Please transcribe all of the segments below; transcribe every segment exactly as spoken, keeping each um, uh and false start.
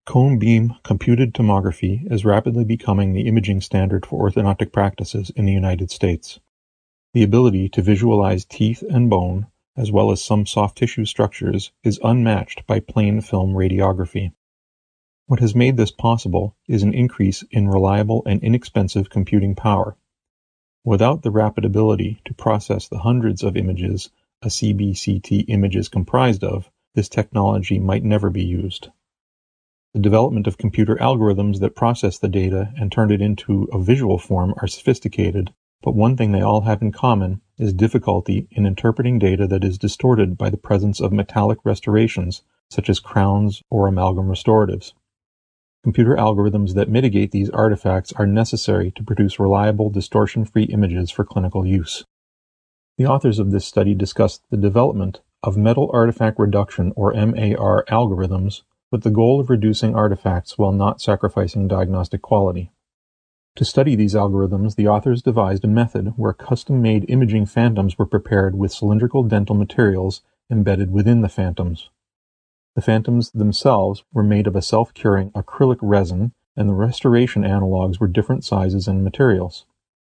Cone beam computed tomography is rapidly becoming the imaging standard for orthodontic practices in the United States. The ability to visualize teeth and bone, as well as some soft tissue structures, is unmatched by plain film radiography. What has made this possible is an increase in reliable and inexpensive computing power. Without the rapid ability to process the hundreds of images a C B C T image is comprised of, this technology might never be used. The development of computer algorithms that process the data and turn it into a visual form are sophisticated, but one thing they all have in common is difficulty in interpreting data that is distorted by the presence of metallic restorations, such as crowns or amalgam restoratives. Computer algorithms that mitigate these artifacts are necessary to produce reliable, distortion-free images for clinical use. The authors of this study discussed the development of metal artifact reduction, or M A R, algorithms with the goal of reducing artifacts while not sacrificing diagnostic quality. To study these algorithms, the authors devised a method where custom-made imaging phantoms were prepared with cylindrical dental materials embedded within the phantoms. The phantoms themselves were made of a self-curing acrylic resin, and the restoration analogs were different sizes and materials.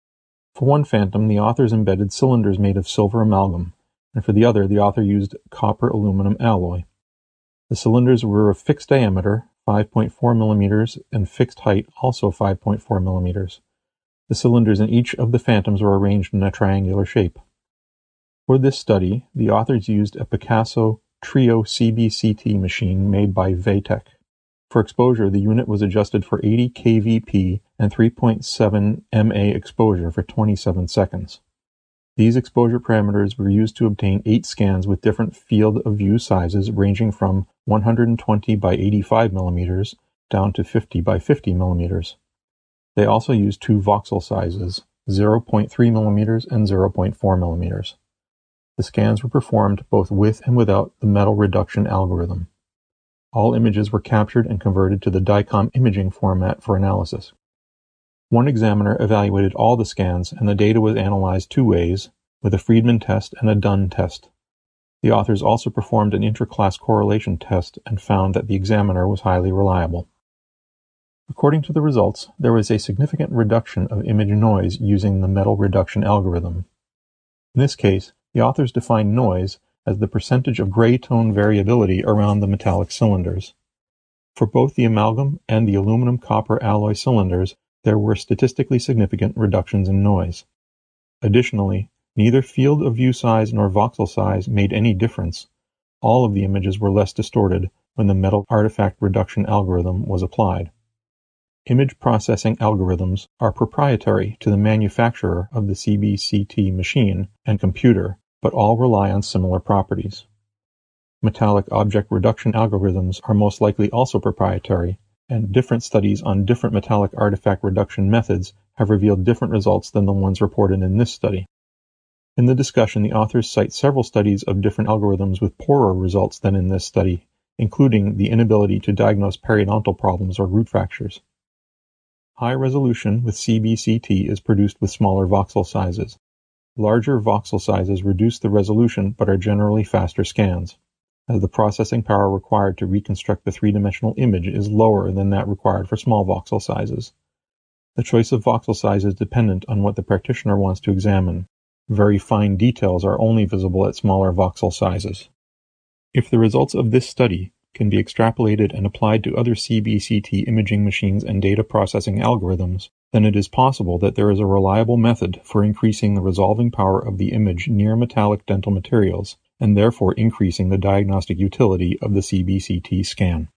For one phantom, the authors embedded cylinders made of silver amalgam, and for the other, the author used copper-aluminum alloy. The cylinders were of fixed diameter, five point four millimeters, and fixed height, also five point four millimeters. The cylinders in each of the phantoms were arranged in a triangular shape. For this study, the authors used a Picasso Trio C B C T machine made by Vaytech. For exposure, the unit was adjusted for eighty K V P and three point seven M A exposure for twenty-seven seconds. These exposure parameters were used to obtain eight scans with different field of view sizes ranging from one hundred twenty by eighty-five millimeters down to fifty by fifty millimeters. They also used two voxel sizes, zero point three millimeters and zero point four millimeters. The scans were performed both with and without the metal reduction algorithm. All images were captured and converted to the DICOM imaging format for analysis. One examiner evaluated all the scans, and the data was analyzed two ways, with a Friedman test and a Dunn test. The authors also performed an interclass correlation test and found that the examiner was highly reliable. According to the results, there was a significant reduction of image noise using the metal reduction algorithm. In this case, the authors defined noise as the percentage of gray tone variability around the metallic cylinders. For both the amalgam and the aluminum-copper alloy cylinders, there were statistically significant reductions in noise. Additionally, neither field of view size nor voxel size made any difference. All of the images were less distorted when the metal artifact reduction algorithm was applied. Image processing algorithms are proprietary to the manufacturer of the C B C T machine and computer, but all rely on similar properties. Metallic object reduction algorithms are most likely also proprietary, and different studies on different metallic artifact reduction methods have revealed different results than the ones reported in this study. In the discussion, the authors cite several studies of different algorithms with poorer results than in this study, including the inability to diagnose periodontal problems or root fractures. High resolution with C B C T is produced with smaller voxel sizes. Larger voxel sizes reduce the resolution but are generally faster scans, as the processing power required to reconstruct the three-dimensional image is lower than that required for small voxel sizes. The choice of voxel size is dependent on what the practitioner wants to examine. Very fine details are only visible at smaller voxel sizes. If the results of this study can be extrapolated and applied to other C B C T imaging machines and data processing algorithms, then it is possible that there is a reliable method for increasing the resolving power of the image near metallic dental materials, and therefore increasing the diagnostic utility of the C B C T scan.